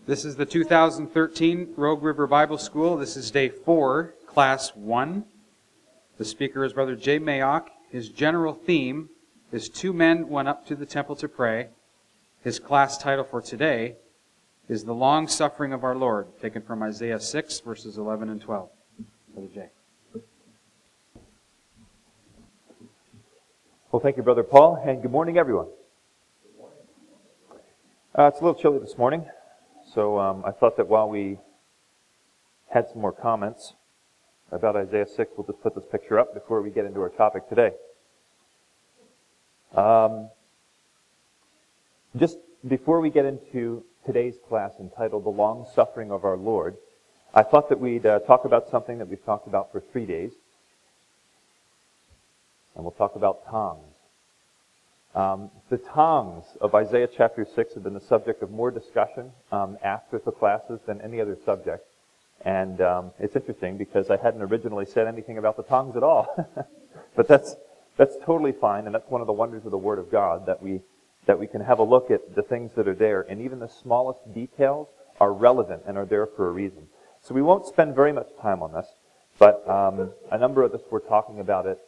This is the 2013 Rogue River Bible School. This is day 4, class 1. The speaker is Brother Jay Mayock. His general theme is 2 men went up to the temple to pray. His class title for today is The Long Suffering of Our Lord, taken from Isaiah 6, verses 11 and 12. Brother Jay. Well, thank you, Brother Paul, and good morning, everyone. It's a little chilly this morning, so I thought that while we had some more comments about Isaiah 6, we'll just put this picture up before we get into our topic today. Just before we get into today's class entitled The Long Suffering of Our Lord, I thought that we'd talk about something that we've talked about for 3 days, and we'll talk about tongues. The tongues of Isaiah chapter 6 have been the subject of more discussion after the classes than any other subject. And it's interesting because I hadn't originally said anything about the tongues at all. But that's totally fine, and that's one of the wonders of the Word of God, that we can have a look at the things that are there, and even the smallest details are relevant and are there for a reason. So we won't spend very much time on this, but a number of us were talking about it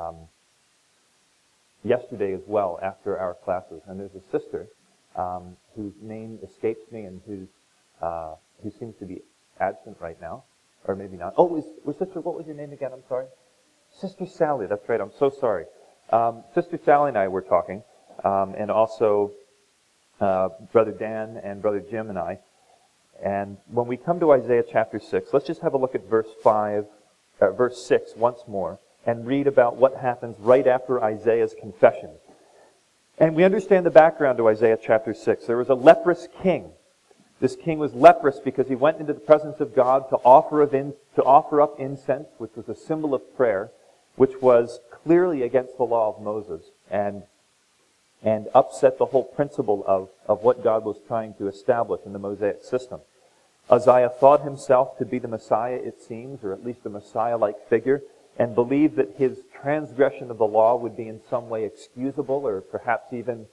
yesterday as well after our classes. And there's a sister whose name escapes me and who seems to be absent right now, or maybe not. Oh, sister, what was your name again? I'm sorry. Sister Sally. That's right. I'm so sorry. Sister Sally and I were talking, and also Brother Dan and Brother Jim and I. And when we come to Isaiah chapter 6, let's just have a look at verse 6 once more, and read about what happens right after Isaiah's confession. And we understand the background to Isaiah chapter 6. There was a leprous king. This king was leprous because he went into the presence of God to offer up incense, which was a symbol of prayer, which was clearly against the law of Moses, and upset the whole principle of what God was trying to establish in the Mosaic system. Isaiah thought himself to be the Messiah, it seems, or at least a Messiah-like figure, and believed that his transgression of the law would be in some way excusable, or perhaps even,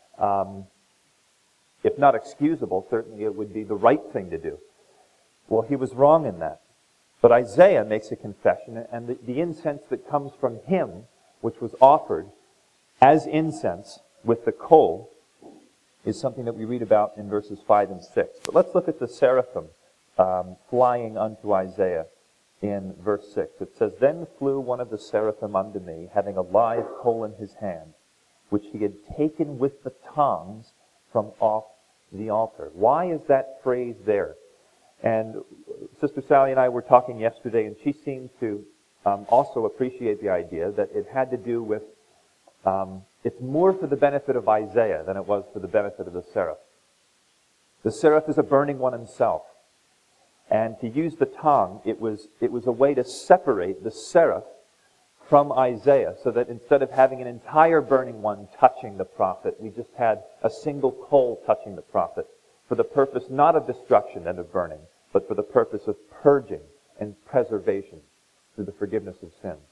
if not excusable, certainly it would be the right thing to do. Well, he was wrong in that. But Isaiah makes a confession, and the incense that comes from him, which was offered as incense with the coal, is something that we read about in verses 5 and 6. But let's look at the seraphim flying unto Isaiah. In verse 6, it says, "Then flew one of the seraphim unto me, having a live coal in his hand, which he had taken with the tongs from off the altar." Why is that phrase there? And Sister Sally and I were talking yesterday, and she seemed to also appreciate the idea that it had to do with, it's more for the benefit of Isaiah than it was for the benefit of the seraph. The seraph is a burning one himself. And to use the tongue, it was a way to separate the seraph from Isaiah, so that instead of having an entire burning one touching the prophet, we just had a single coal touching the prophet, for the purpose not of destruction and of burning, but for the purpose of purging and preservation through the forgiveness of sins.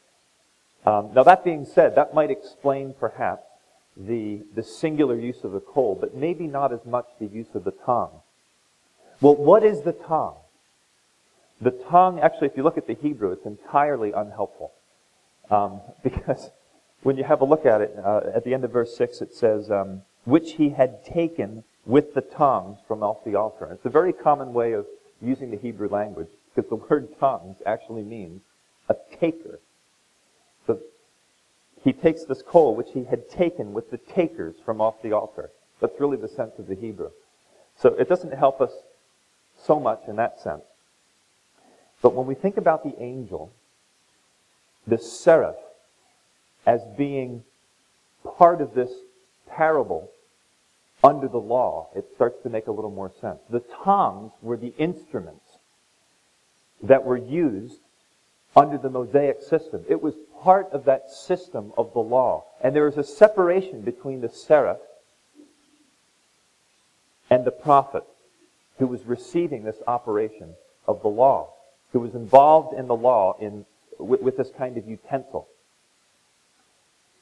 Now that being said, that might explain perhaps the singular use of the coal, but maybe not as much the use of the tongue. Well, what is the tongue? The tongue, actually, if you look at the Hebrew, it's entirely unhelpful. Because when you have a look at it, at the end of verse 6, it says, "which he had taken with the tongues from off the altar." And it's a very common way of using the Hebrew language, because the word tongues actually means a taker. So he takes this coal, which he had taken with the takers from off the altar. That's really the sense of the Hebrew. So it doesn't help us so much in that sense. But when we think about the angel, the seraph, as being part of this parable under the law, it starts to make a little more sense. The tongues were the instruments that were used under the Mosaic system. It was part of that system of the law. And there was a separation between the seraph and the prophet, who was receiving this operation of the law, who was involved in the law with this kind of utensil.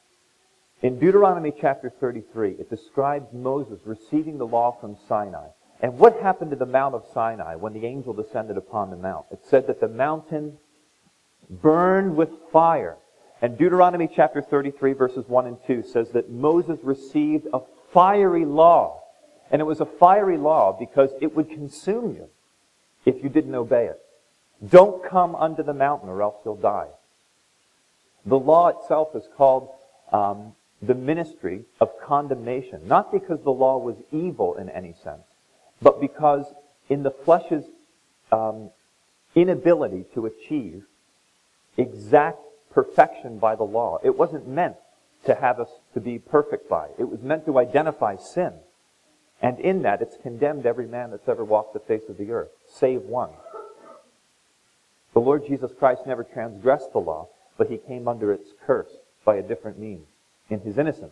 In Deuteronomy chapter 33, it describes Moses receiving the law from Sinai. And what happened to the Mount of Sinai when the angel descended upon the mount? It said that the mountain burned with fire. And Deuteronomy chapter 33 verses 1 and 2 says that Moses received a fiery law. And it was a fiery law because it would consume you if you didn't obey it. Don't come unto the mountain or else you'll die. The law itself is called the ministry of condemnation. Not because the law was evil in any sense, but because in the flesh's inability to achieve exact perfection by the law, it wasn't meant to have us to be perfect by. It was meant to identify sin. And in that, it's condemned every man that's ever walked the face of the earth, save one. The Lord Jesus Christ never transgressed the law, but he came under its curse by a different means, in his innocence.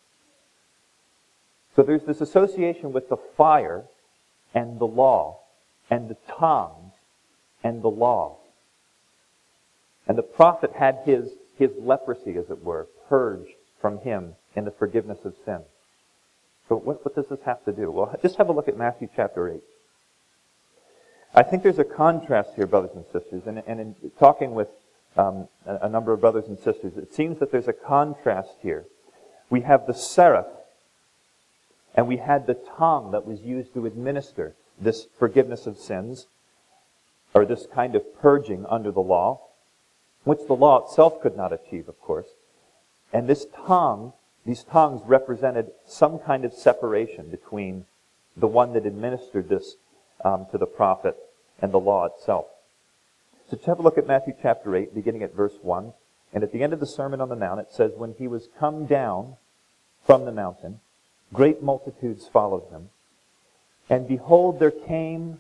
So there's this association with the fire and the law, and the tongues and the law. And the prophet had his leprosy, as it were, purged from him in the forgiveness of sin. So what does this have to do? Well, just have a look at Matthew chapter 8. I think there's a contrast here, brothers and sisters, and in talking with a number of brothers and sisters, it seems that there's a contrast here. We have the seraph, and we had the tongue that was used to administer this forgiveness of sins, or this kind of purging under the law, which the law itself could not achieve, of course. And these tongues represented some kind of separation between the one that administered this to the prophet and the law itself. So let's have a look at Matthew chapter 8, beginning at verse 1. And at the end of the Sermon on the Mount, it says, "When he was come down from the mountain, great multitudes followed him. And behold, there came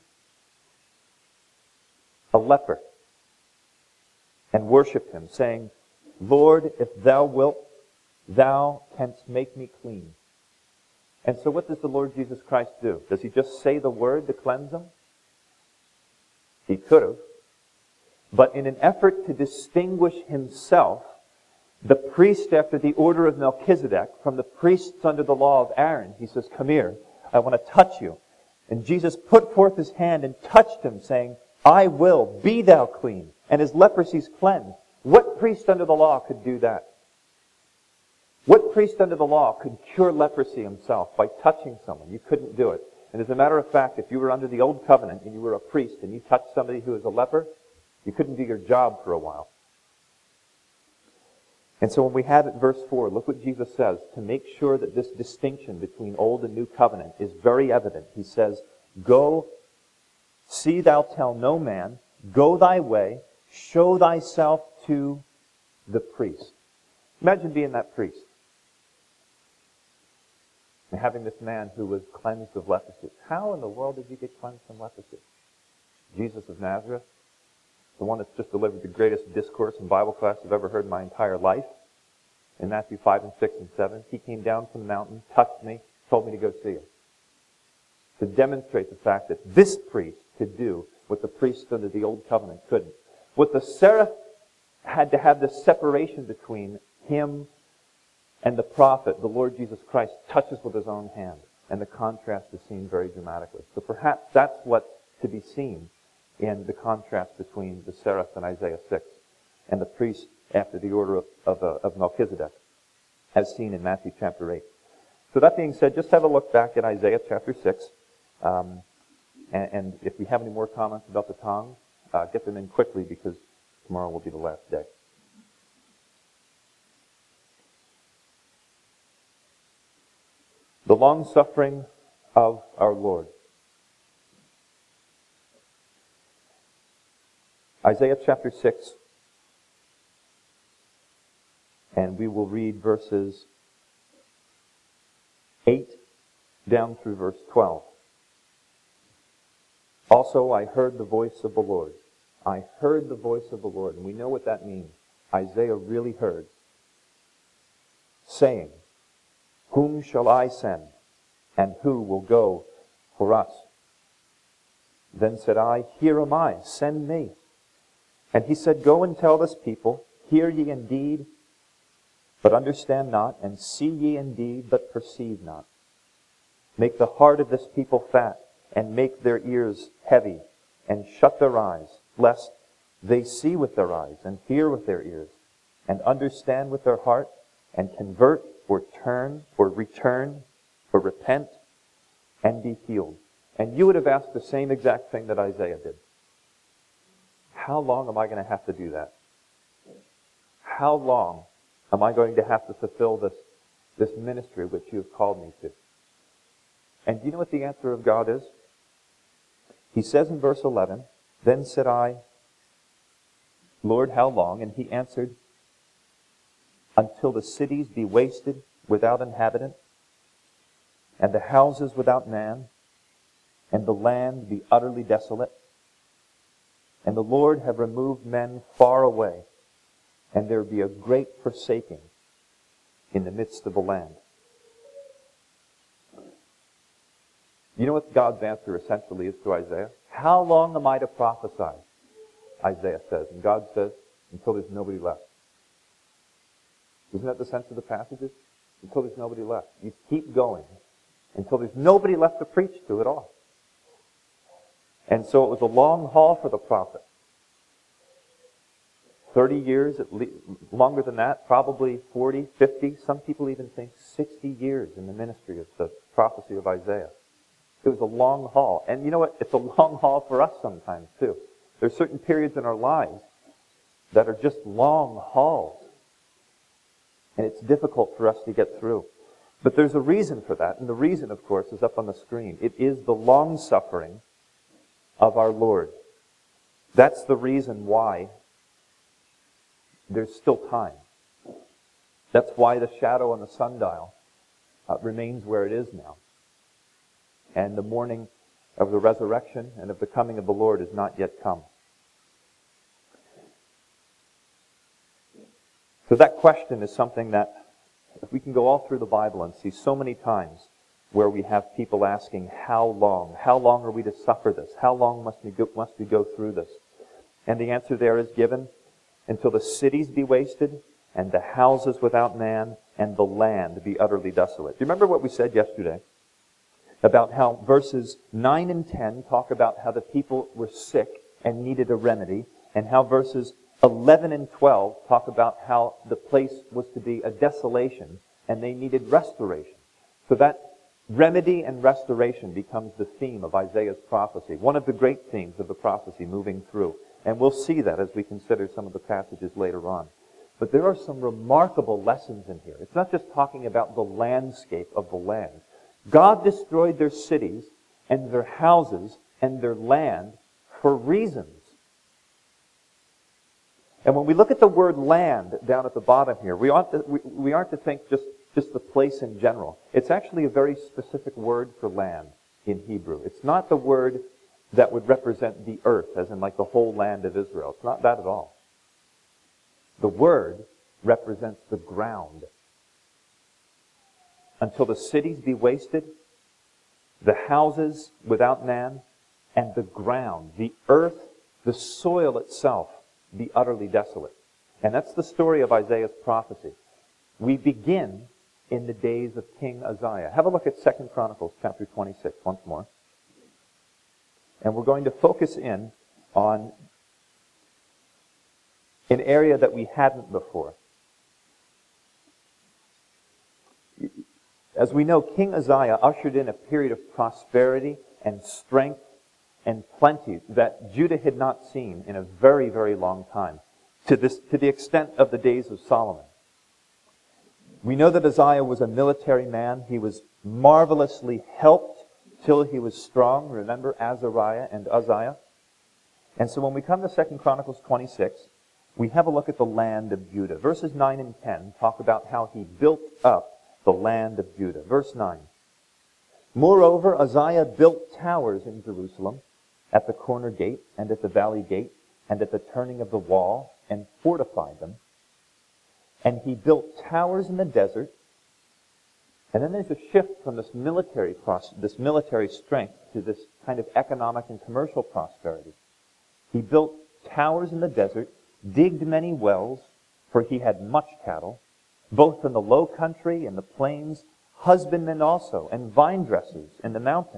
a leper, and worshipped him, saying, Lord, if thou wilt, thou canst make me clean." And so what does the Lord Jesus Christ do? Does he just say the word to cleanse them? He could have. But in an effort to distinguish himself, the priest after the order of Melchizedek, from the priests under the law of Aaron, he says, "Come here, I want to touch you." And Jesus put forth his hand and touched him, saying, "I will, be thou clean." And his leprosy's cleansed. What priest under the law could do that? What priest under the law could cure leprosy himself by touching someone? You couldn't do it. And as a matter of fact, if you were under the old covenant and you were a priest and you touched somebody who was a leper, you couldn't do your job for a while. And so when we have it, verse 4, look what Jesus says, to make sure that this distinction between old and new covenant is very evident. He says, "Go, see thou tell no man, go thy way, show thyself to the priest." Imagine being that priest and having this man who was cleansed of leprosy. How in the world did you get cleansed from leprosy? Jesus of Nazareth, the one that's just delivered the greatest discourse in Bible class I've ever heard in my entire life, in Matthew 5 and 6 and 7. He came down from the mountain, touched me, told me to go see him. To demonstrate the fact that this priest could do what the priest under the old covenant couldn't. What the seraph had to have this separation between him and the prophet, the Lord Jesus Christ, touches with his own hand. And the contrast is seen very dramatically. So perhaps that's what's to be seen in the contrast between the seraph in Isaiah 6 and the priest after the order of Melchizedek, as seen in Matthew chapter 8. So that being said, just have a look back at Isaiah chapter 6. And if we have any more comments about the tongue, get them in quickly because tomorrow will be the last day. The long-suffering of our Lord. Isaiah chapter 6, and we will read verses 8 down through verse 12. "Also I heard the voice of the Lord." I heard the voice of the Lord, and we know what that means. Isaiah really heard. "Saying, Whom shall I send, and who will go for us? Then said I, Here am I, send me. And he said, Go and tell this people, Hear ye indeed, but understand not, and see ye indeed, but perceive not. Make the heart of this people fat, and make their ears heavy, and shut their eyes, lest they see with their eyes, and hear with their ears, and understand with their heart, and convert, or turn, or return, or repent, and be healed. And you would have asked the same exact thing that Isaiah did. How long am I going to have to do that? How long am I going to have to fulfill this ministry which you have called me to? And do you know what the answer of God is? He says in verse 11, "Then said I, Lord, how long?" And he answered, "Until the cities be wasted without inhabitant, and the houses without man, and the land be utterly desolate. And the Lord have removed men far away, and there be a great forsaking in the midst of the land." You know what God's answer essentially is to Isaiah? How long am I to prophesy? Isaiah says. And God says, until there's nobody left. Isn't that the sense of the passages? Until there's nobody left. You keep going until there's nobody left to preach to at all. And so it was a long haul for the prophet. 30 years, longer than that, probably 40, 50, some people even think 60 years in the ministry of the prophecy of Isaiah. It was a long haul. And you know what? It's a long haul for us sometimes, too. There's certain periods in our lives that are just long hauls. And it's difficult for us to get through. But there's a reason for that. And the reason, of course, is up on the screen. It is the long-suffering of our Lord. That's the reason why there's still time. That's why the shadow on the sundial remains where it is now. And the morning of the resurrection and of the coming of the Lord is not yet come. So that question is something that, if we can go all through the Bible and see so many times where we have people asking, how long? How long are we to suffer this? How long must we go through this? And the answer there is given, until the cities be wasted, and the houses without man, and the land be utterly desolate. Do you remember what we said yesterday? About how verses 9 and 10 talk about how the people were sick and needed a remedy, and how verses 11 and 12 talk about how the place was to be a desolation, and they needed restoration. So that remedy and restoration becomes the theme of Isaiah's prophecy, one of the great themes of the prophecy moving through. And we'll see that as we consider some of the passages later on. But there are some remarkable lessons in here. It's not just talking about the landscape of the land. God destroyed their cities and their houses and their land for reasons. And when we look at the word land down at the bottom here, we aren't to think just the place in general. It's actually a very specific word for land in Hebrew. It's not the word that would represent the earth, as in like the whole land of Israel. It's not that at all. The word represents the ground. Until the cities be wasted, the houses without man, and the ground, the earth, the soil itself, be utterly desolate. And that's the story of Isaiah's prophecy. We begin in the days of King Uzziah. Have a look at 2 Chronicles chapter 26 once more. And we're going to focus in on an area that we hadn't before. As we know, King Uzziah ushered in a period of prosperity and strength and plenty that Judah had not seen in a very, very long time, to the extent of the days of Solomon. We know that Uzziah was a military man. He was marvelously helped till he was strong. Remember Azariah and Uzziah? And so when we come to 2 Chronicles 26, we have a look at the land of Judah. Verses 9 and 10 talk about how he built up the land of Judah. Verse 9. Moreover, Uzziah built towers in Jerusalem, at the corner gate, and at the valley gate, and at the turning of the wall, and fortified them. And he built towers in the desert. And then there's a shift from this military strength to this kind of economic and commercial prosperity. He built towers in the desert, digged many wells, for he had much cattle, both in the low country and the plains, husbandmen also, and vine dressers in the mountains,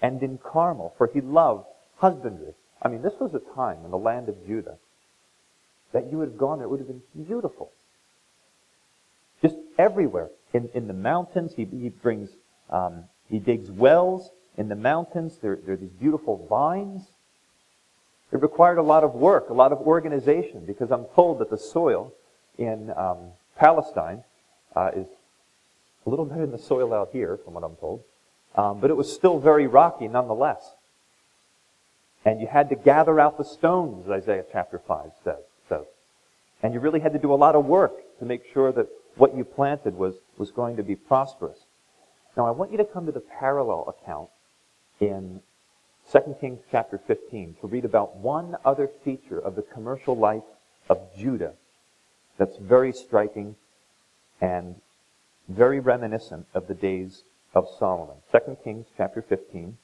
and in Carmel, for he loved husbandry. I mean, this was a time in the land of Judah that you would have gone there, it would have been beautiful. Just everywhere. In the mountains, he digs wells. In the mountains, there are these beautiful vines. It required a lot of work, a lot of organization, because I'm told that the soil in Palestine is a little better than the soil out here, from what I'm told. But it was still very rocky nonetheless. And you had to gather out the stones, Isaiah chapter 5 says. And you really had to do a lot of work to make sure that what you planted was going to be prosperous. Now, I want you to come to the parallel account in 2 Kings chapter 15 to read about one other feature of the commercial life of Judah that's very striking and very reminiscent of the days of Solomon. 2 Kings chapter 15.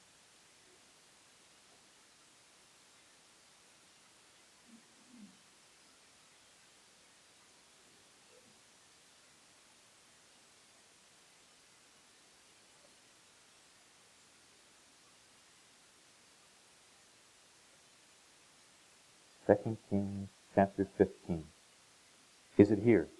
Second Kings chapter 15. Is it here?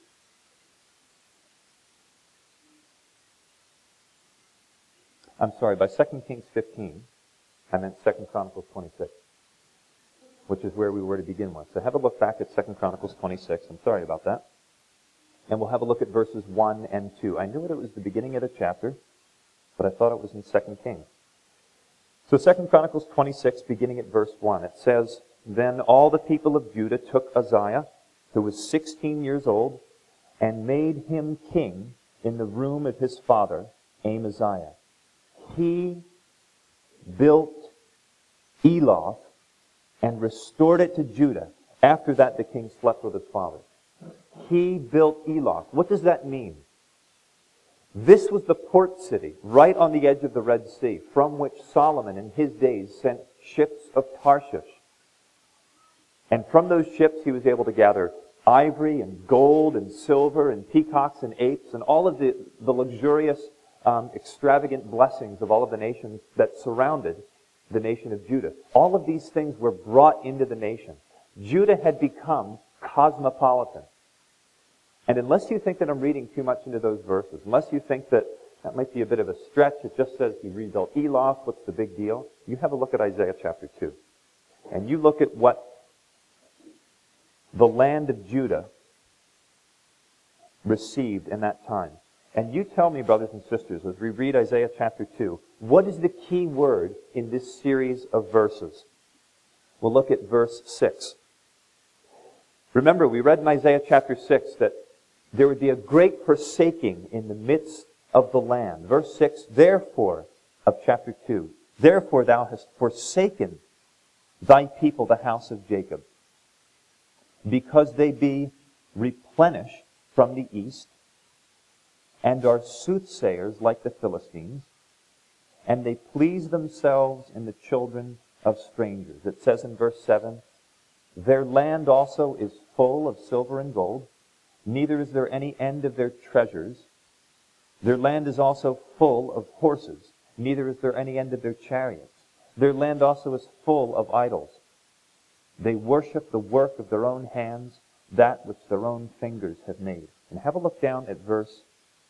I'm sorry, by 2 Kings 15, I meant 2 Chronicles 26, which is where we were to begin with. So have a look back at 2 Chronicles 26. I'm sorry about that. And we'll have a look at verses 1 and 2. I knew it was the beginning of the chapter, but I thought it was in 2 Kings. So 2 Chronicles 26, beginning at verse 1, it says, "Then all the people of Judah took Uzziah, who was 16 years old, and made him king in the room of his father, Amaziah. He built Eloth and restored it to Judah. After that, the king slept with his father." He built Eloth. What does that mean? This was the port city right on the edge of the Red Sea, from which Solomon in his days sent ships of Tarshish. And from those ships he was able to gather ivory and gold and silver and peacocks and apes and all of the luxurious, extravagant blessings of all of the nations that surrounded the nation of Judah. All of these things were brought into the nation. Judah had become cosmopolitan. And unless you think that I'm reading too much into those verses, unless you think that might be a bit of a stretch, it just says he rebuilt Eloth, what's the big deal? You have a look at Isaiah chapter 2. And you look at what the land of Judah received in that time. And you tell me, brothers and sisters, as we read Isaiah chapter 2, what is the key word in this series of verses? We'll look at verse 6. Remember, we read in Isaiah chapter 6 that there would be a great forsaking in the midst of the land. Verse 6, "Therefore," of chapter 2, "Therefore thou hast forsaken thy people, the house of Jacob, because they be replenished from the east, and are soothsayers like the Philistines, and they please themselves in the children of strangers." It says in verse 7, "Their land also is full of silver and gold, neither is there any end of their treasures. Their land is also full of horses, neither is there any end of their chariots. Their land also is full of idols. They worship the work of their own hands, that which their own fingers have made." And have a look down at verse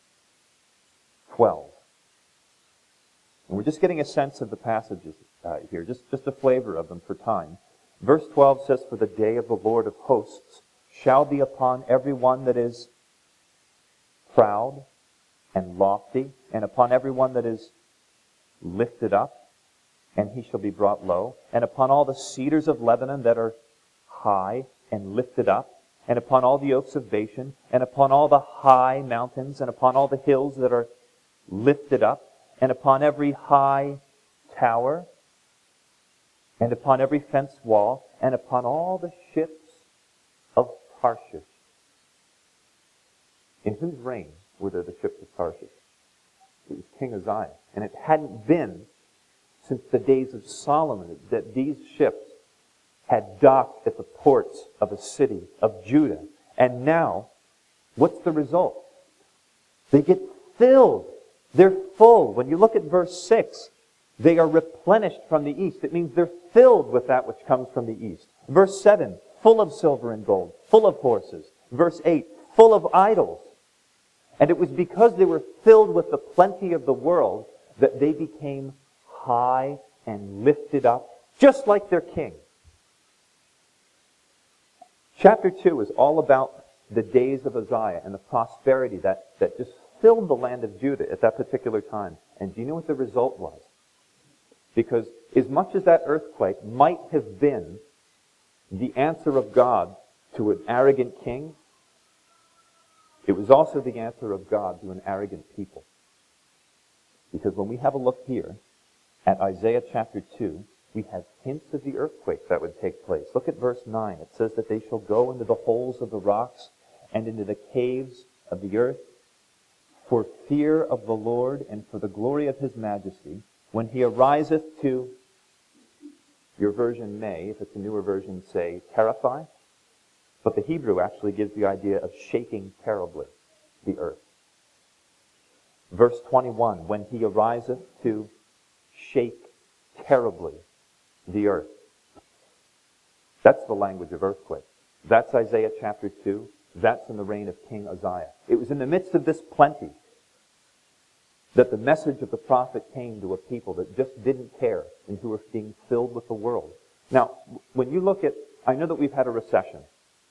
12. And we're just getting a sense of the passages here, just a flavor of them for time. Verse 12 says, "For the day of the Lord of hosts shall be upon every one that is proud and lofty, and upon every one that is lifted up, and he shall be brought low, and upon all the cedars of Lebanon that are high and lifted up, and upon all the oaks of Bashan, and upon all the high mountains, and upon all the hills that are lifted up, and upon every high tower, and upon every fenced wall, and upon all the ships of Tarshish." In whose reign were there the ships of Tarshish? It was King Uzziah. And it hadn't been since the days of Solomon that these ships had docked at the ports of a city of Judah. And now, what's the result? They get filled. They're full. When you look at verse 6, They are replenished from the east. It means they're filled with that which comes from the east. Verse 7, full of silver and gold, full of horses. Verse 8, full of idols. And it was because they were filled with the plenty of the world that they became high and lifted up, just like their king. Chapter 2 is all about the days of Uzziah and the prosperity that just filled the land of Judah at that particular time. And do you know what the result was? Because as much as that earthquake might have been the answer of God to an arrogant king, it was also the answer of God to an arrogant people. Because when we have a look here at Isaiah chapter 2, we have hints of the earthquake that would take place. Look at verse 9. It says that they shall go into the holes of the rocks and into the caves of the earth for fear of the Lord and for the glory of his majesty, when he ariseth to, your version may, if it's a newer version, say, terrify. But the Hebrew actually gives the idea of shaking terribly the earth. Verse 21, when he ariseth to shake terribly the earth. That's the language of earthquake. That's Isaiah chapter 2. That's in the reign of King Uzziah. It was in the midst of this plenty that the message of the prophet came to a people that just didn't care and who were being filled with the world. Now, when you look at, I know that we've had a recession.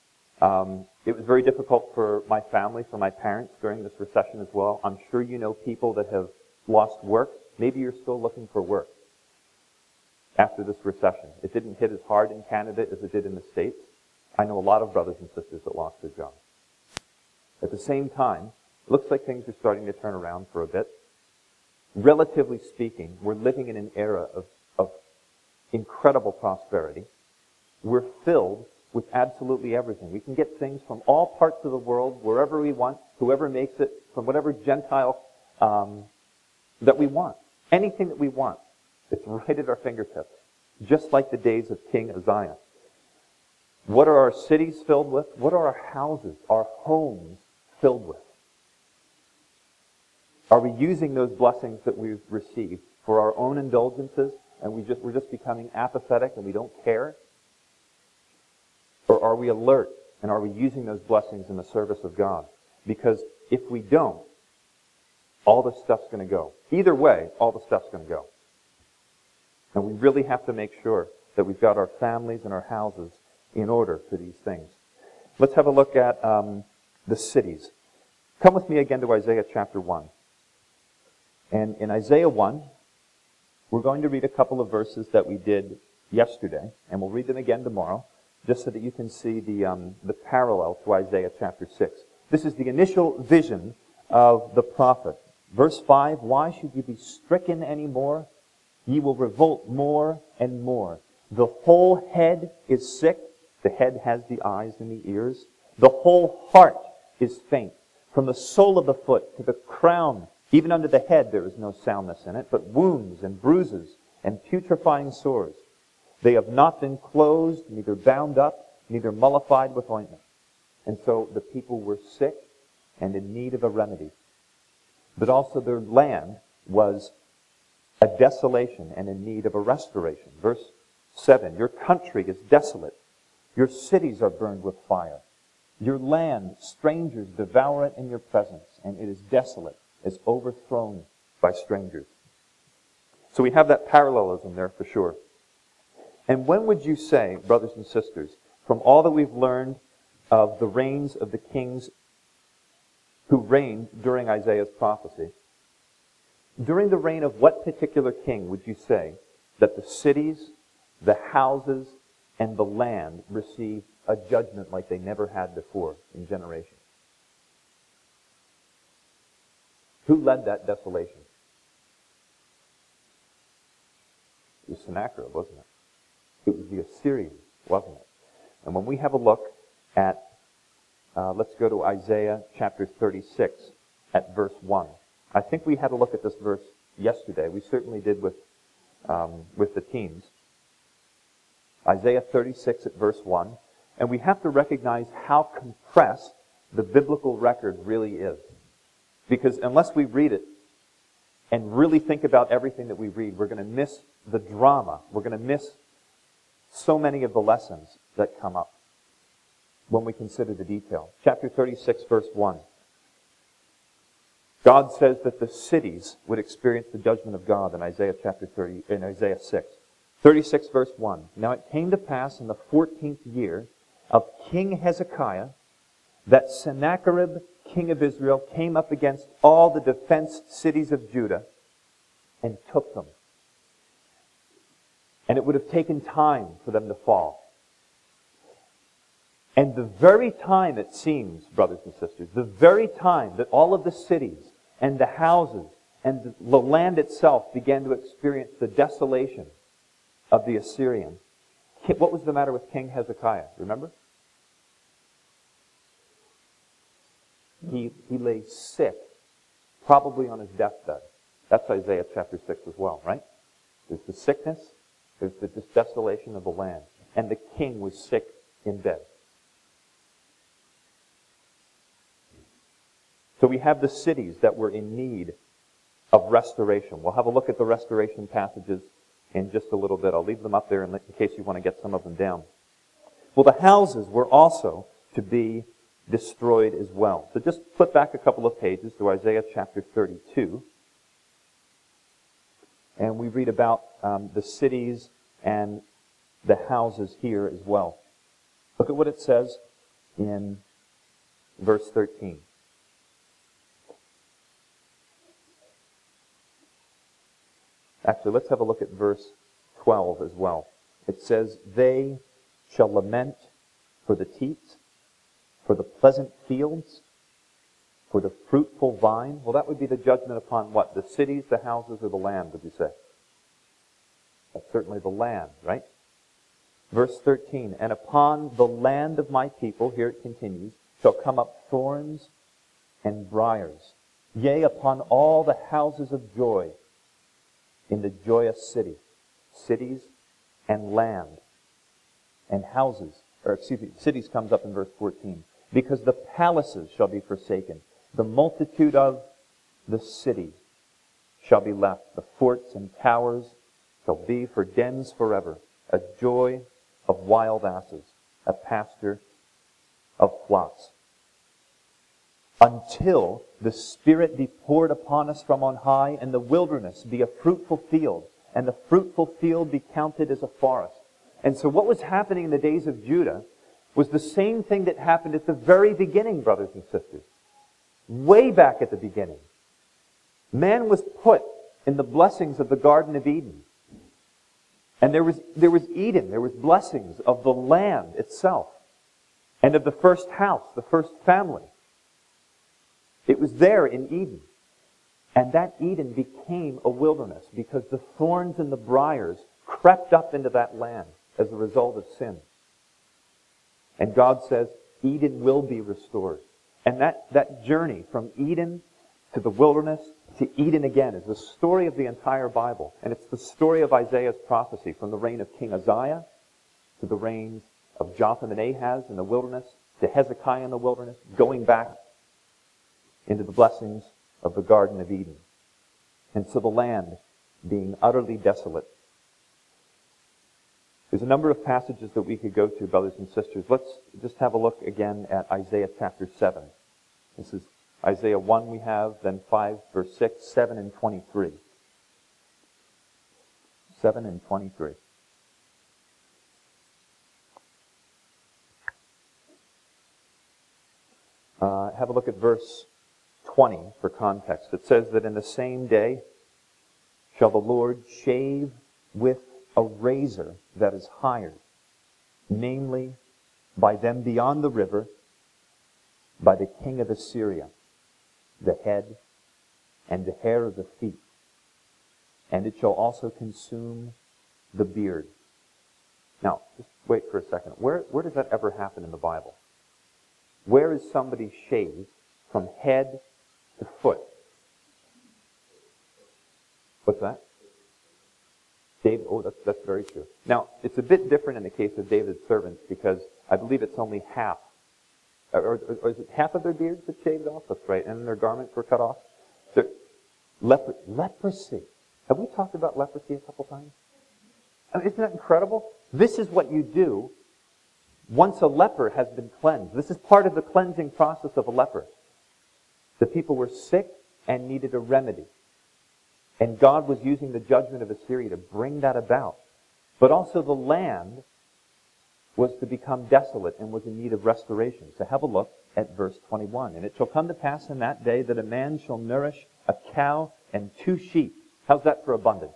It was very difficult for my family, for my parents during this recession as well. I'm sure you know people that have lost work. Maybe you're still looking for work after this recession. It didn't hit as hard in Canada as it did in the States. I know a lot of brothers and sisters that lost their jobs. At the same time, it looks like things are starting to turn around for a bit. Relatively speaking, we're living in an era of incredible prosperity. We're filled with absolutely everything. We can get things from all parts of the world, wherever we want, whoever makes it, from whatever Gentile that we want. Anything that we want. It's right at our fingertips. Just like the days of King Uzziah. What are our cities filled with? What are our houses, our homes filled with? Are we using those blessings that we've received for our own indulgences and we're just becoming apathetic and we don't care? Or are we alert and are we using those blessings in the service of God? Because if we don't, all the stuff's going to go. Either way, all the stuff's going to go. And we really have to make sure that we've got our families and our houses in order for these things. Let's have a look at the cities. Come with me again to Isaiah chapter 1. And in Isaiah 1, we're going to read a couple of verses that we did yesterday, and we'll read them again tomorrow, just so that you can see the parallel to Isaiah chapter 6. This is the initial vision of the prophet. Verse 5, why should you be stricken any more? Ye will revolt more and more. The whole head is sick. The head has the eyes and the ears. The whole heart is faint. From the sole of the foot to the crown, even under the head there is no soundness in it, but wounds and bruises and putrefying sores. They have not been closed, neither bound up, neither mollified with ointment. And so the people were sick and in need of a remedy. But also their land was a desolation and in need of a restoration. Verse 7, your country is desolate. Your cities are burned with fire. Your land, strangers devour it in your presence, and it is desolate, is overthrown by strangers. So we have that parallelism there for sure. And when would you say, brothers and sisters, from all that we've learned of the reigns of the kings who reigned during Isaiah's prophecy, during the reign of what particular king would you say that the cities, the houses, and the land received a judgment like they never had before in generations? Who led that desolation? It was Sennacherib, wasn't it? It was the Assyrians, wasn't it? And when we have a look at, let's go to Isaiah chapter 36 at verse 1. I think we had a look at this verse yesterday. We certainly did with the teens. Isaiah 36 at verse 1. And we have to recognize how compressed the biblical record really is. Because unless we read it and really think about everything that we read, we're going to miss the drama. We're going to miss so many of the lessons that come up when we consider the detail. Chapter 36, verse 1. God says that the cities would experience the judgment of God in Isaiah 6. 36, verse 1. Now it came to pass in the 14th year of King Hezekiah that Sennacherib, king of Israel, came up against all the defenced cities of Judah and took them. And it would have taken time for them to fall. And the very time, it seems, brothers and sisters, the very time that all of the cities and the houses and the land itself began to experience the desolation of the Assyrian, what was the matter with King Hezekiah? Remember? He lay sick, probably on his deathbed. That's Isaiah chapter 6 as well, right? There's the sickness, there's the desolation of the land. And the king was sick in bed. So we have the cities that were in need of restoration. We'll have a look at the restoration passages in just a little bit. I'll leave them up there in case you want to get some of them down. Well, the houses were also to be destroyed as well. So just flip back a couple of pages to Isaiah chapter 32. And we read about the cities and the houses here as well. Look at what it says in verse 13. Actually, let's have a look at verse 12 as well. It says, "They shall lament for the teats, for the pleasant fields, for the fruitful vine." Well, that would be the judgment upon what? The cities, the houses, or the land, would you say? That's certainly the land, right? Verse 13, "And upon the land of my people," here it continues, "shall come up thorns and briars. Yea, upon all the houses of joy in the joyous city." Cities and land and houses, cities comes up in verse 14. "Because the palaces shall be forsaken. The multitude of the city shall be left. The forts and towers shall be for dens forever. A joy of wild asses, a pasture of flocks. Until the Spirit be poured upon us from on high, and the wilderness be a fruitful field, and the fruitful field be counted as a forest." And so what was happening in the days of Judah was the same thing that happened at the very beginning, brothers and sisters. Way back at the beginning. Man was put in the blessings of the Garden of Eden. And there was Eden, there was blessings of the land itself, and of the first house, the first family. It was there in Eden. And that Eden became a wilderness because the thorns and the briars crept up into that land as a result of sin. And God says Eden will be restored. And that journey from Eden to the wilderness to Eden again is the story of the entire Bible. And it's the story of Isaiah's prophecy from the reign of King Uzziah to the reigns of Jotham and Ahaz in the wilderness to Hezekiah in the wilderness, going back into the blessings of the Garden of Eden. And so the land being utterly desolate. There's a number of passages that we could go to, brothers and sisters. Let's just have a look again at Isaiah chapter 7. This is Isaiah 1 we have, then 5, verse 6, 7, and 23. 7 and 23. Have a look at verse 20 for context. It says that in the same day shall the Lord shave with a razor that is hired, namely by them beyond the river, by the king of Assyria, the head and the hair of the feet, and it shall also consume the beard. Now, just wait for a second. Where does that ever happen in the Bible? Where is somebody shaved from head to foot? What's that? David. Oh, that's very true. Now, it's a bit different in the case of David's servants because I believe it's only half. Or is it half of their beards that shaved off? That's right. And their garments were cut off? Leprosy. Have we talked about leprosy a couple times? I mean, isn't that incredible? This is what you do once a leper has been cleansed. This is part of the cleansing process of a leper. The people were sick and needed a remedy. And God was using the judgment of Assyria to bring that about. But also the land was to become desolate and was in need of restoration. So have a look at verse 21. And it shall come to pass in that day that a man shall nourish a cow and 2 sheep. How's that for abundance?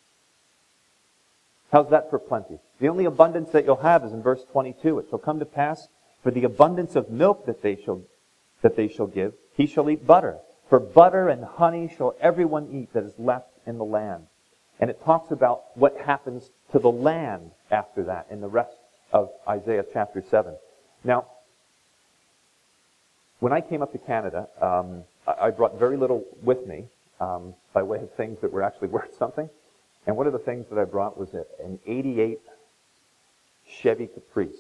How's that for plenty? The only abundance that you'll have is in verse 22. It shall come to pass for the abundance of milk that they shall give, he shall eat butter. For butter and honey shall everyone eat that is left in the land. And it talks about what happens to the land after that in the rest of Isaiah chapter 7. Now, when I came up to Canada, I brought very little with me by way of things that were actually worth something. And one of the things that I brought was an 88 Chevy Caprice,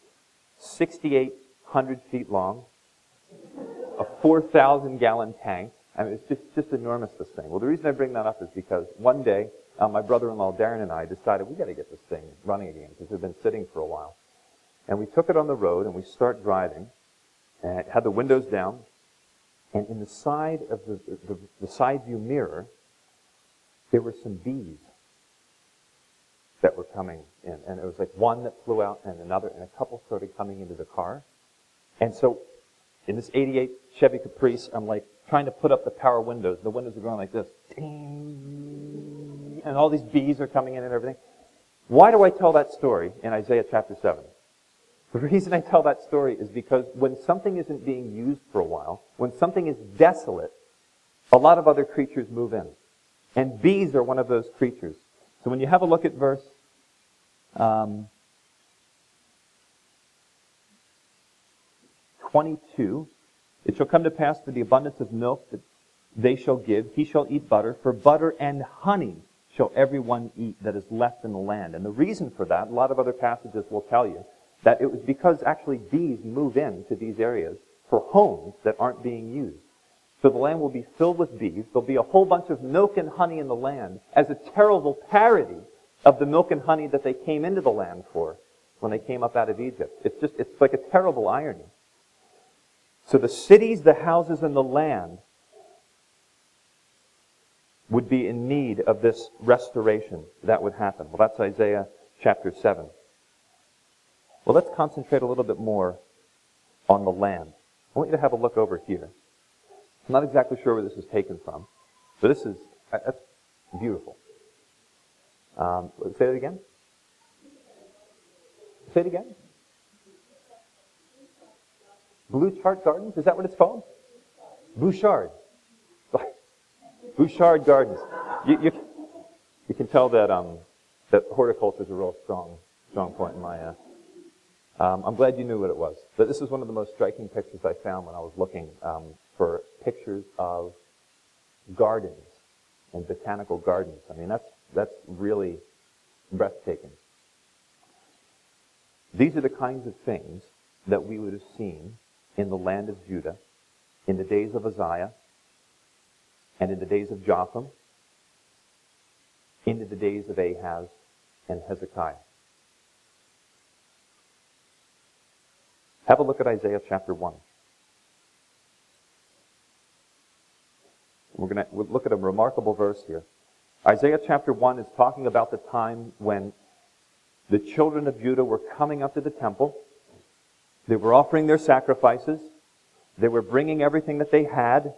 6,800 feet long, a 4,000-gallon tank. I mean, it's just enormous, this thing. Well, the reason I bring that up is because one day, my brother-in-law Darren and I decided we got to get this thing running again because it had been sitting for a while. And we took it on the road and we start driving, and it had the windows down, and in the side of the side view mirror, there were some bees that were coming in. And it was like one that flew out and another, and a couple started coming into the car. And so in this 88 Chevy Caprice, I'm like trying to put up the power windows. The windows are going like this. Ding, and all these bees are coming in and everything. Why do I tell that story in Isaiah chapter 7? The reason I tell that story is because when something isn't being used for a while, when something is desolate, a lot of other creatures move in. And bees are one of those creatures. So when you have a look at verse 22, it shall come to pass for the abundance of milk that they shall give, he shall eat butter, for butter and honey shall everyone eat that is left in the land. And the reason for that, a lot of other passages will tell you, that it was because actually bees move into these areas for homes that aren't being used. So the land will be filled with bees. There'll be a whole bunch of milk and honey in the land as a terrible parody of the milk and honey that they came into the land for when they came up out of Egypt. It's like a terrible irony. So the cities, the houses, and the land would be in need of this restoration that would happen. Well, that's Isaiah chapter 7. Well, let's concentrate a little bit more on the land. I want you to have a look over here. I'm not exactly sure where this is taken from, but that's beautiful. Say it again. Say it again. Blue Chart Gardens, is that what it's called? Bouchard. Bouchard Gardens. You can tell that that horticulture is a real strong point in my. I'm glad you knew what it was. But this is one of the most striking pictures I found when I was looking for pictures of gardens and botanical gardens. I mean, that's really breathtaking. These are the kinds of things that we would have seen in the land of Judah in the days of Uzziah and in the days of Jotham, into the days of Ahaz and Hezekiah. Have a look at Isaiah chapter 1. We're going to look at a remarkable verse here. Isaiah chapter 1 is talking about the time when the children of Judah were coming up to the temple. They were offering their sacrifices. They were bringing everything that they had.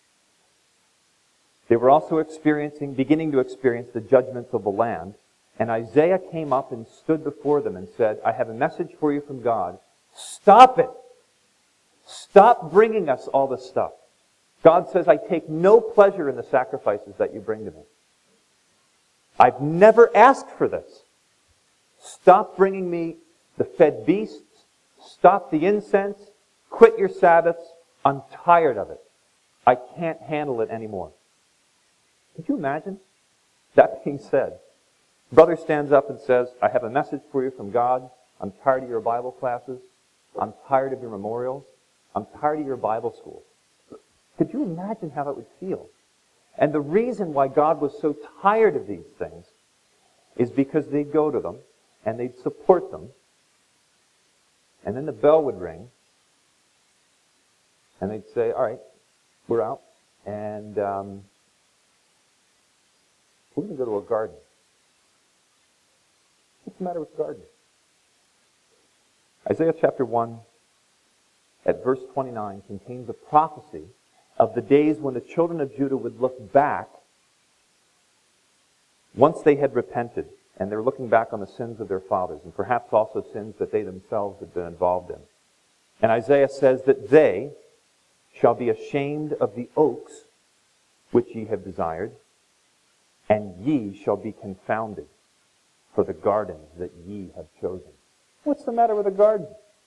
They were also beginning to experience the judgments of the land. And Isaiah came up and stood before them and said, I have a message for you from God. Stop it. Stop bringing us all this stuff. God says, I take no pleasure in the sacrifices that you bring to me. I've never asked for this. Stop bringing me the fed beasts. Stop the incense. Quit your Sabbaths. I'm tired of it. I can't handle it anymore. Could you imagine? That being said, brother stands up and says, I have a message for you from God. I'm tired of your Bible classes. I'm tired of your memorials. I'm tired of your Bible schools. Could you imagine how that would feel? And the reason why God was so tired of these things is because they'd go to them and they'd support them. And then the bell would ring. And they'd say, all right, we're out. And we're going to go to a garden. What's the matter with the garden? Isaiah chapter 1 at verse 29 contains a prophecy of the days when the children of Judah would look back once they had repented, and they're looking back on the sins of their fathers, and perhaps also sins that they themselves had been involved in. And Isaiah says that they shall be ashamed of the oaks which ye have desired, and ye shall be confounded for the gardens that ye have chosen. What's the matter with a garden?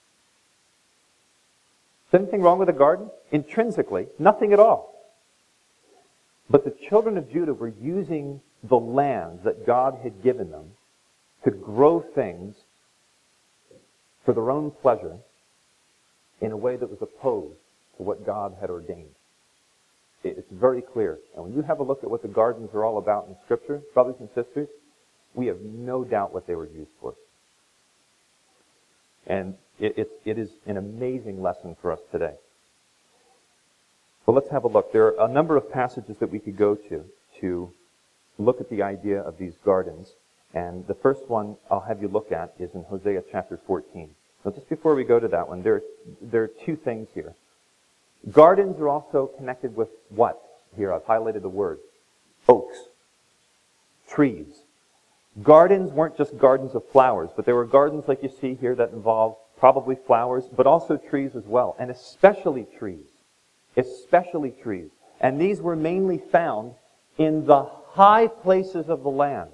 Is anything wrong with a garden? Intrinsically, nothing at all. But the children of Judah were using the land that God had given them to grow things for their own pleasure in a way that was opposed to what God had ordained. It's very clear. And when you have a look at what the gardens are all about in Scripture, brothers and sisters, we have no doubt what they were used for. And it is an amazing lesson for us today. But let's have a look. There are a number of passages that we could go to look at the idea of these gardens. And the first one I'll have you look at is in Hosea chapter 14. Now, just before we go to that one, there are two things here. Gardens are also connected with what? Here, I've highlighted the word. Oaks. Trees. Gardens weren't just gardens of flowers, but there were gardens like you see here that involve probably flowers, but also trees as well, and especially trees. Especially trees. And these were mainly found in the high places of the land.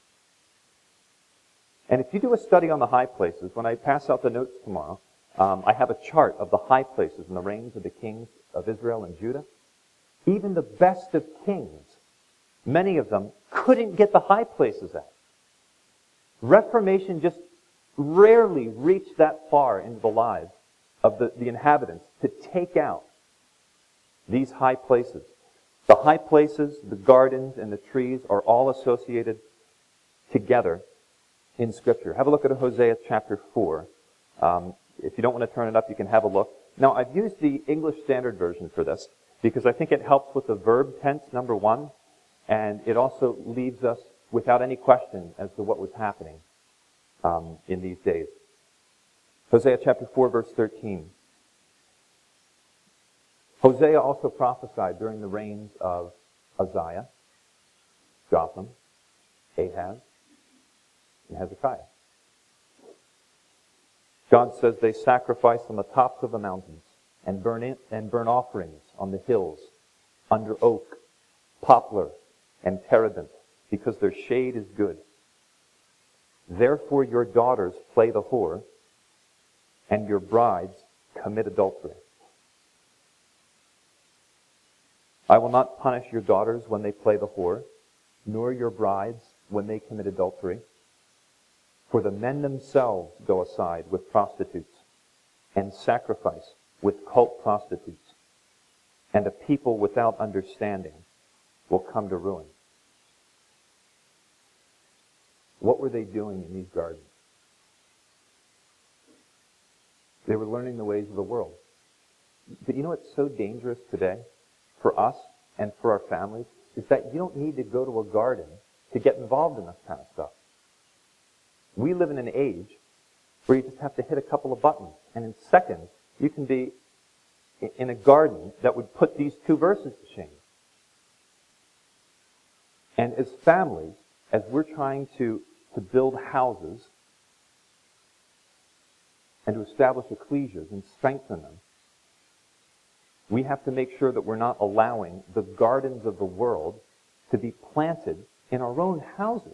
And if you do a study on the high places, when I pass out the notes tomorrow, I have a chart of the high places in the reigns of the kings of Israel and Judah. Even the best of kings, many of them couldn't get the high places at. Reformation just rarely reached that far into the lives of the inhabitants to take out these high places. The high places, the gardens, and the trees are all associated together in Scripture. Have a look at Hosea chapter 4. If you don't want to turn it up, you can have a look. Now, I've used the English Standard Version for this because I think it helps with the verb tense, number one, and it also leaves us without any question as to what was happening in these days. Hosea chapter 4, verse 13. Hosea also prophesied during the reigns of Uzziah, Jotham, Ahaz, and Hezekiah. God says they sacrifice on the tops of the mountains and burn offerings on the hills under oak, poplar, and terebinth, because their shade is good. Therefore your daughters play the whore, and your brides commit adultery. I will not punish your daughters when they play the whore, nor your brides when they commit adultery. For the men themselves go aside with prostitutes, and sacrifice with cult prostitutes, and a people without understanding will come to ruin. What were they doing in these gardens? They were learning the ways of the world. But you know what's so dangerous today for us and for our families is that you don't need to go to a garden to get involved in this kind of stuff. We live in an age where you just have to hit a couple of buttons, and in seconds you can be in a garden that would put these two verses to shame. And as families, as we're trying to build houses and to establish ecclesias and strengthen them, we have to make sure that we're not allowing the gardens of the world to be planted in our own houses.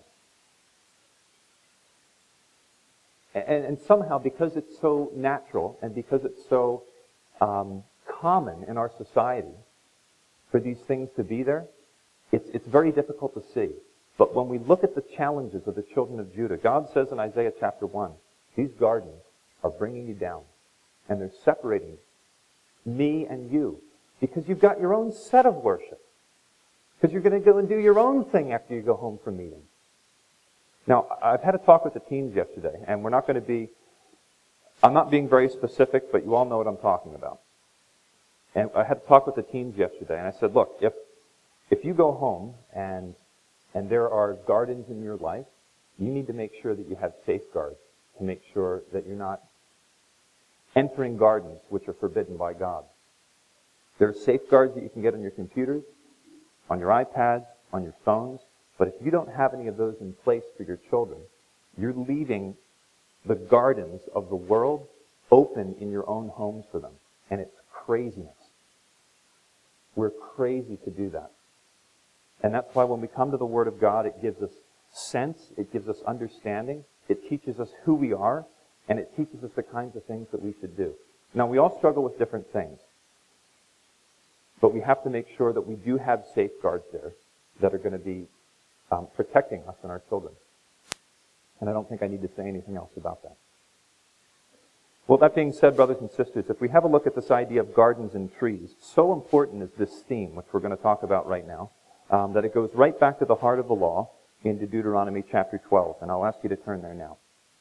And somehow, because it's so natural and because it's so common in our society for these things to be there, it's very difficult to see. But when we look at the challenges of the children of Judah, God says in Isaiah chapter 1, these gardens are bringing you down, and they're separating me and you, because you've got your own set of worship. Because you're going to go and do your own thing after you go home from meeting. Now, I've had a talk with the teens yesterday, and I'm not being very specific, but you all know what I'm talking about. And I had a talk with the teens yesterday, and I said, look, if you go home and there are gardens in your life, you need to make sure that you have safeguards to make sure that you're not entering gardens which are forbidden by God. There are safeguards that you can get on your computers, on your iPads, on your phones, but if you don't have any of those in place for your children, you're leaving the gardens of the world open in your own homes for them. And it's craziness. We're crazy to do that. And that's why when we come to the Word of God, it gives us sense, it gives us understanding, it teaches us who we are, and it teaches us the kinds of things that we should do. Now, we all struggle with different things, but we have to make sure that we do have safeguards there that are going to be protecting us and our children. And I don't think I need to say anything else about that. Well, that being said, brothers and sisters, if we have a look at this idea of gardens and trees, so important is this theme, which we're going to talk about right now, that it goes right back to the heart of the law into Deuteronomy chapter 12. And I'll ask you to turn there now.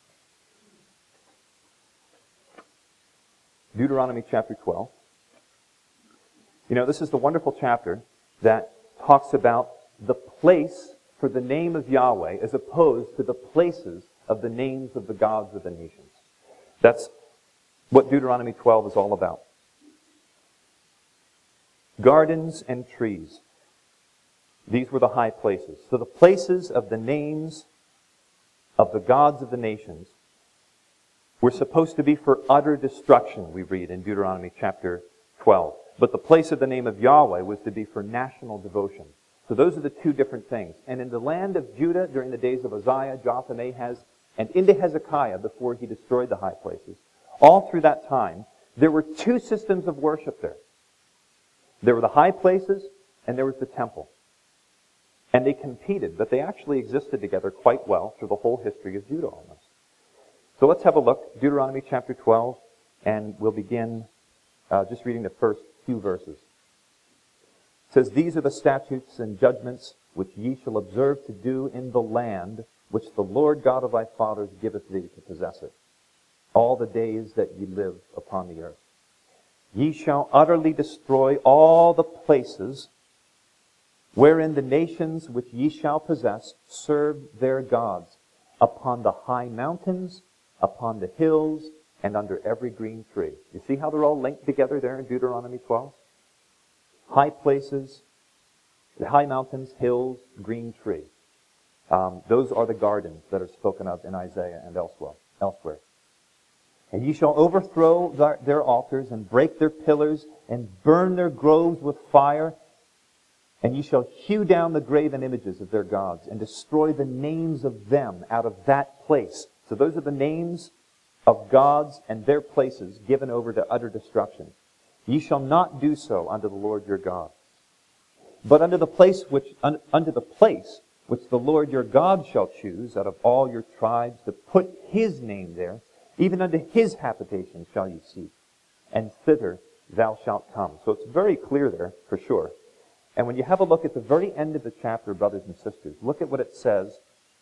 Deuteronomy chapter 12. You know, this is the wonderful chapter that talks about the place for the name of Yahweh as opposed to the places of the names of the gods of the nations. That's what Deuteronomy 12 is all about. Gardens and trees. These were the high places. So the places of the names of the gods of the nations were supposed to be for utter destruction, we read in Deuteronomy chapter 12. But the place of the name of Yahweh was to be for national devotion. So those are the two different things. And in the land of Judah, during the days of Uzziah, Jotham, Ahaz, and into Hezekiah, before he destroyed the high places, all through that time, there were two systems of worship there. There were the high places, and there was the temple. And they competed, but they actually existed together quite well through the whole history of Judah almost. So let's have a look, Deuteronomy chapter 12, and we'll begin just reading the first few verses. It says, "These are the statutes and judgments which ye shall observe to do in the land which the Lord God of thy fathers giveth thee to possess it, all the days that ye live upon the earth. Ye shall utterly destroy all the places wherein the nations which ye shall possess serve their gods, upon the high mountains, upon the hills, and under every green tree." You see how they're all linked together there in Deuteronomy 12? High places, the high mountains, hills, green tree. Those are the gardens that are spoken of in Isaiah and elsewhere. "And ye shall overthrow their altars, and break their pillars, and burn their groves with fire. And ye shall hew down the graven images of their gods, and destroy the names of them out of that place." So those are the names of gods and their places given over to utter destruction. "Ye shall not do so unto the Lord your God. But unto the place which the Lord your God shall choose out of all your tribes to put his name there, even unto his habitation shall ye seek, and thither thou shalt come." So it's very clear there, for sure. And when you have a look at the very end of the chapter, brothers and sisters, look at what it says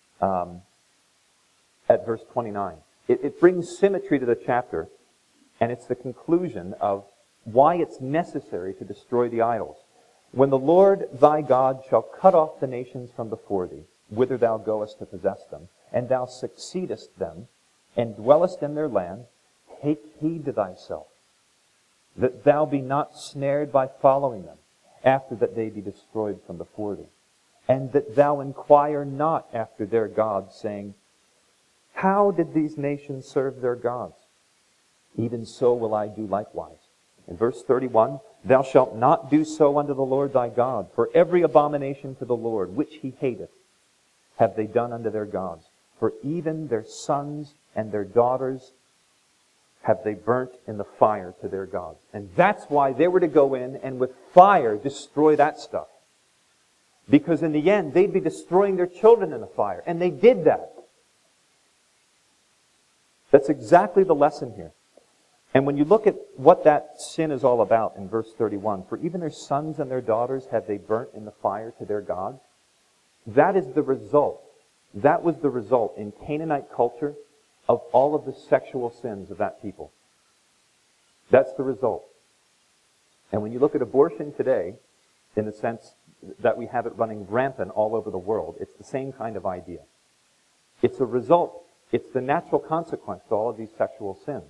at verse 29. It brings symmetry to the chapter, and it's the conclusion of why it's necessary to destroy the idols. "When the Lord thy God shall cut off the nations from before thee, whither thou goest to possess them, and thou succeedest them, and dwellest in their land, take heed to thyself, that thou be not snared by following them, after that they be destroyed from before thee. And that thou inquire not after their gods, saying, How did these nations serve their gods? Even so will I do likewise." In verse 31, "Thou shalt not do so unto the Lord thy God, for every abomination to the Lord, which he hateth, have they done unto their gods. For even their sons and their daughters have they burnt in the fire to their gods." And that's why they were to go in and with fire destroy that stuff. Because in the end, they'd be destroying their children in the fire. And they did that. That's exactly the lesson here. And when you look at what that sin is all about in verse 31, for even their sons and their daughters have they burnt in the fire to their gods. That is the result. That was the result in Canaanite culture of all of the sexual sins of that people. That's the result. And when you look at abortion today, in the sense that we have it running rampant all over the world, it's the same kind of idea. It's a result. It's the natural consequence to all of these sexual sins.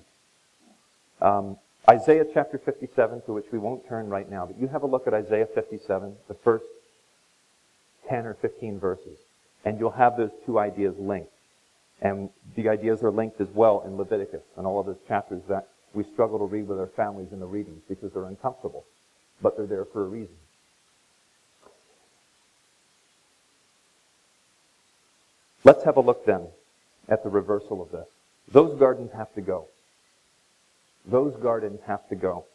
Isaiah chapter 57, to which we won't turn right now, but you have a look at Isaiah 57, the first 10 or 15 verses, and you'll have those two ideas linked. And the ideas are linked as well in Leviticus and all of those chapters that we struggle to read with our families in the readings because they're uncomfortable, but they're there for a reason. Let's have a look then at the reversal of this. Those gardens have to go. Those gardens have to go.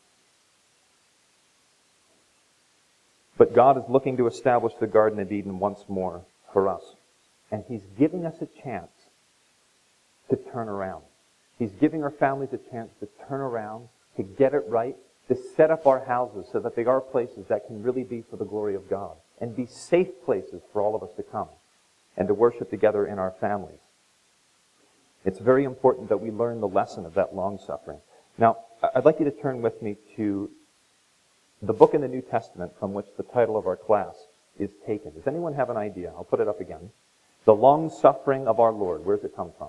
But God is looking to establish the Garden of Eden once more for us. And He's giving us a chance to turn around. He's giving our families a chance to turn around, to get it right, to set up our houses so that they are places that can really be for the glory of God and be safe places for all of us to come and to worship together in our families. It's very important that we learn the lesson of that long-suffering. Now, I'd like you to turn with me to the book in the New Testament from which the title of our class is taken. Does anyone have an idea? I'll put it up again. The long-suffering of our Lord. Where does it come from?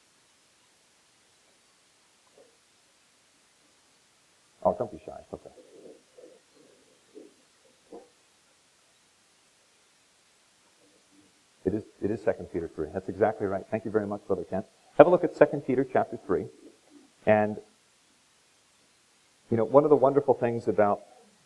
Oh, don't be shy. It's okay. It is 2 Peter 3. That's exactly right. Thank you very much, Brother Kent. Have a look at 2 Peter chapter 3. And, you know, one of the wonderful things about,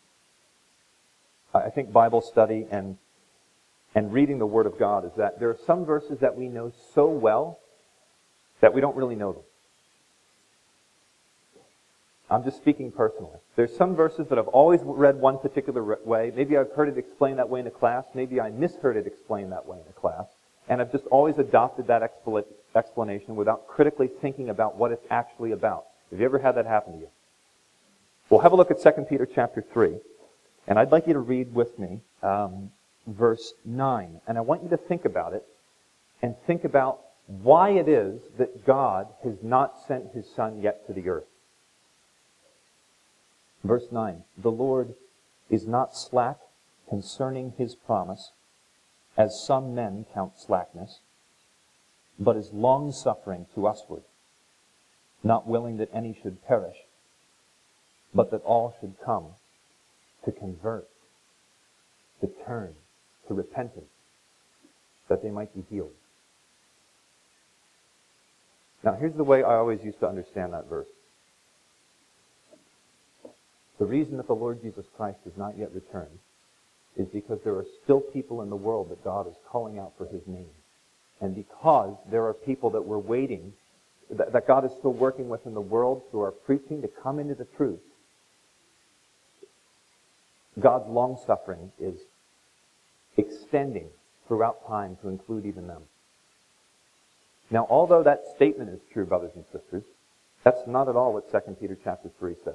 I think, Bible study and reading the Word of God is that there are some verses that we know so well that we don't really know them. I'm just speaking personally. There's some verses that I've always read one particular way. Maybe I've heard it explained that way in a class. Maybe I misheard it explained that way in a class. And I've just always adopted that explanation without critically thinking about what it's actually about. Have you ever had that happen to you? Well, have a look at 2 Peter chapter 3. And I'd like you to read with me verse 9. And I want you to think about it and think about why it is that God has not sent His Son yet to the earth. Verse 9, the Lord is not slack concerning His promise, as some men count slackness, but is long-suffering to usward, not willing that any should perish, but that all should come to convert, to turn, to repentance, that they might be healed. Now, here's the way I always used to understand that verse. The reason that the Lord Jesus Christ has not yet returned is because there are still people in the world that God is calling out for His name. And because there are people that we're waiting, that God is still working with in the world through our preaching to come into the truth, God's long-suffering is extending throughout time to include even them. Now, although that statement is true, brothers and sisters, that's not at all what 2 Peter chapter 3 says.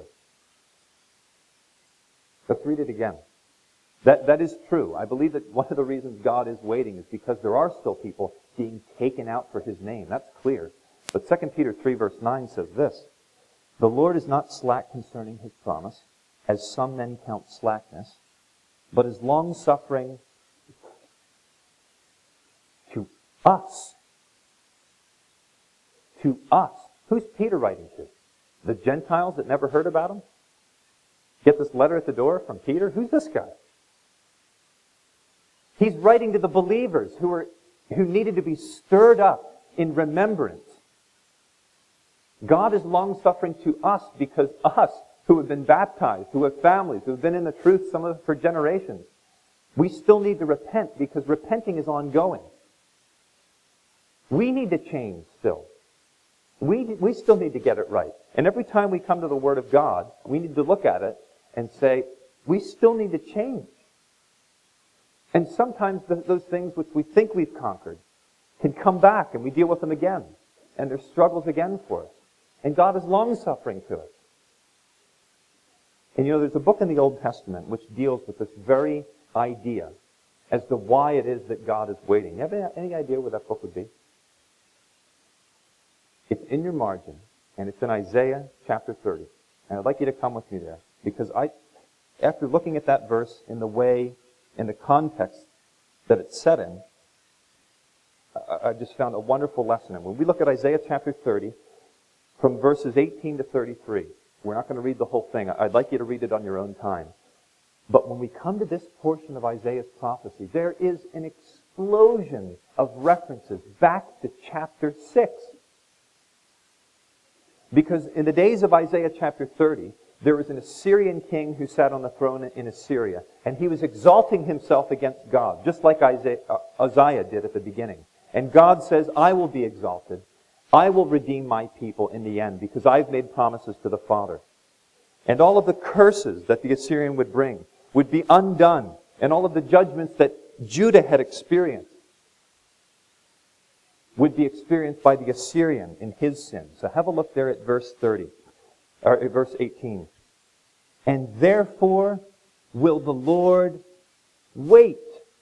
Let's read it again. That is true. I believe that one of the reasons God is waiting is because there are still people being taken out for His name. That's clear. But 2 Peter 3 verse 9 says this, the Lord is not slack concerning His promise, as some men count slackness, but is long-suffering to us. To us. Who's Peter writing to? The Gentiles that never heard about Him? Get this letter at the door from Peter? Who's this guy? He's writing to the believers who needed to be stirred up in remembrance. God is long-suffering to us because us, who have been baptized, who have families, who have been in the truth, some of us for generations, we still need to repent because repenting is ongoing. We need to change still. We still need to get it right. And every time we come to the Word of God, we need to look at it and say, we still need to change. And sometimes those things which we think we've conquered can come back and we deal with them again. And there's struggles again for us. And God is long-suffering to us. And there's a book in the Old Testament which deals with this very idea as to why it is that God is waiting. You have any idea what that book would be? It's in your margin, and it's in Isaiah chapter 30. And I'd like you to come with me there, because after looking at that verse in the context that it's set in, I just found a wonderful lesson. And when we look at Isaiah chapter 30, from verses 18 to 33, we're not going to read the whole thing. I'd like you to read it on your own time. But when we come to this portion of Isaiah's prophecy, there is an explosion of references back to chapter 6. Because in the days of Isaiah chapter 30, there was an Assyrian king who sat on the throne in Assyria, and he was exalting himself against God, just like Uzziah did at the beginning. And God says, I will be exalted. I will redeem my people in the end, because I've made promises to the Father. And all of the curses that the Assyrian would bring would be undone, and all of the judgments that Judah had experienced would be experienced by the Assyrian in his sin. So have a look there at verse 18. And therefore will the Lord wait,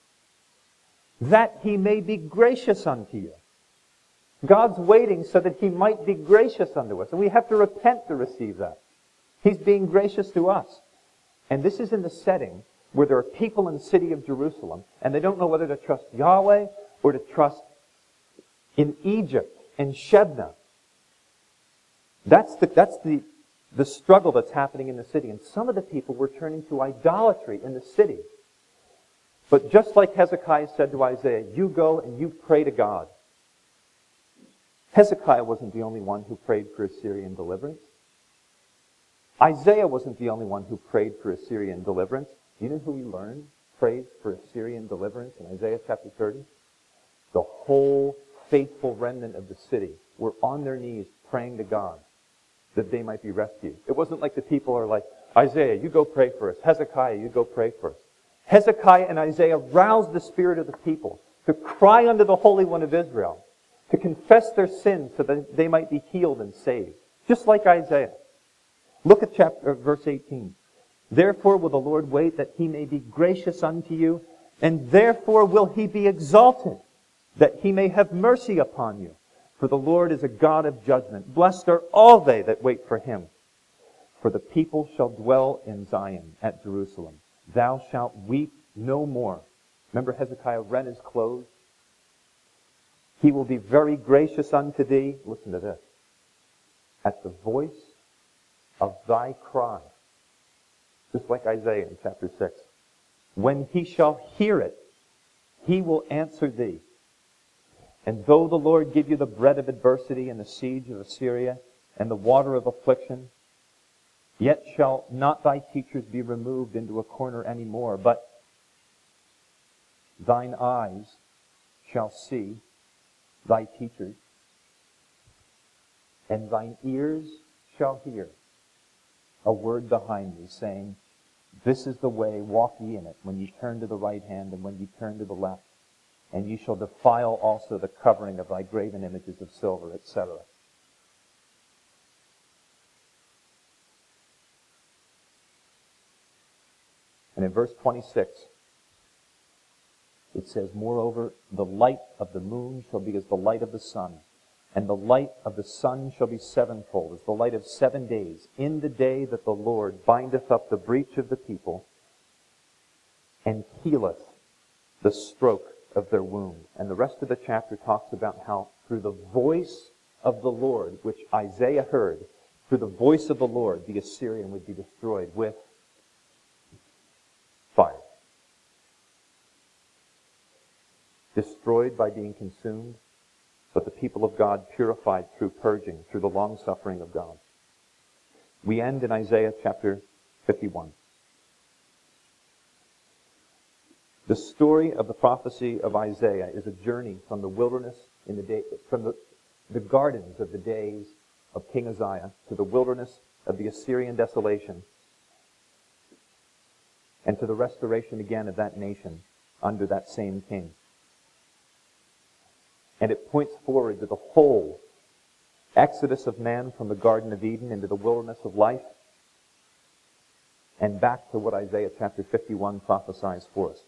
that he may be gracious unto you. God's waiting so that he might be gracious unto us. And we have to repent to receive that. He's being gracious to us. And this is in the setting where there are people in the city of Jerusalem, and they don't know whether to trust Yahweh or to trust in Egypt and Shebna. That's the struggle that's happening in the city. And some of the people were turning to idolatry in the city. But just like Hezekiah said to Isaiah, you go and you pray to God. Hezekiah wasn't the only one who prayed for Assyrian deliverance. Isaiah wasn't the only one who prayed for Assyrian deliverance. Do you know who we learned prayed for Assyrian deliverance in Isaiah chapter 30? The whole faithful remnant of the city were on their knees praying to God that they might be rescued. It wasn't like the people are like, Isaiah, you go pray for us. Hezekiah, you go pray for us. Hezekiah and Isaiah roused the spirit of the people to cry unto the Holy One of Israel, to confess their sins so that they might be healed and saved. Just like Isaiah. Look at verse 18. Therefore will the Lord wait that he may be gracious unto you, and therefore will he be exalted, that he may have mercy upon you. For the Lord is a God of judgment. Blessed are all they that wait for him. For the people shall dwell in Zion at Jerusalem. Thou shalt weep no more. Remember Hezekiah rent his clothes? He will be very gracious unto thee. Listen to this. At the voice of thy cry. Just like Isaiah in chapter 6. When he shall hear it, he will answer thee. And though the Lord give you the bread of adversity and the siege of Assyria and the water of affliction, yet shall not thy teachers be removed into a corner any more, but thine eyes shall see thy teachers, and thine ears shall hear a word behind thee, saying, this is the way, walk ye in it, when ye turn to the right hand and when ye turn to the left. And ye shall defile also the covering of thy graven images of silver, etc. And in verse 26, it says, moreover, the light of the moon shall be as the light of the sun, and the light of the sun shall be sevenfold, as the light of 7 days, in the day that the Lord bindeth up the breach of the people, and healeth the stroke of their wound. And the rest of the chapter talks about how through the voice of the Lord, which Isaiah heard, through the voice of the Lord, the Assyrian would be destroyed with fire. Destroyed by being consumed, but the people of God purified through purging, through the long-suffering of God. We end in Isaiah chapter 51. The story of the prophecy of Isaiah is a journey from the wilderness from the gardens of the days of King Uzziah to the wilderness of the Assyrian desolation and to the restoration again of that nation under that same king. And it points forward to the whole exodus of man from the Garden of Eden into the wilderness of life, and back to what Isaiah chapter 51 prophesies for us.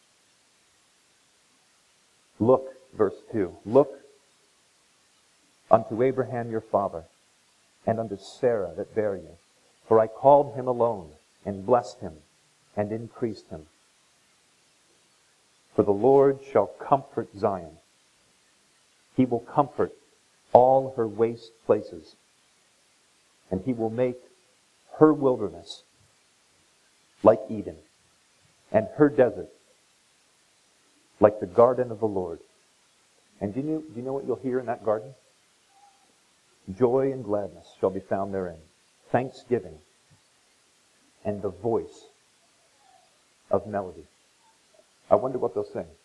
Look, verse 2, look unto Abraham your father, and unto Sarah that bare you. For I called him alone, and blessed him, and increased him. For the Lord shall comfort Zion. He will comfort all her waste places, and he will make her wilderness like Eden, and her desert like the garden of the Lord. And do you know what you'll hear in that garden? Joy and gladness shall be found therein, thanksgiving, and the voice of melody. I wonder what they'll sing.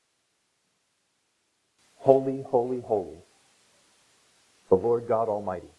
Holy, holy, holy, the Lord God Almighty.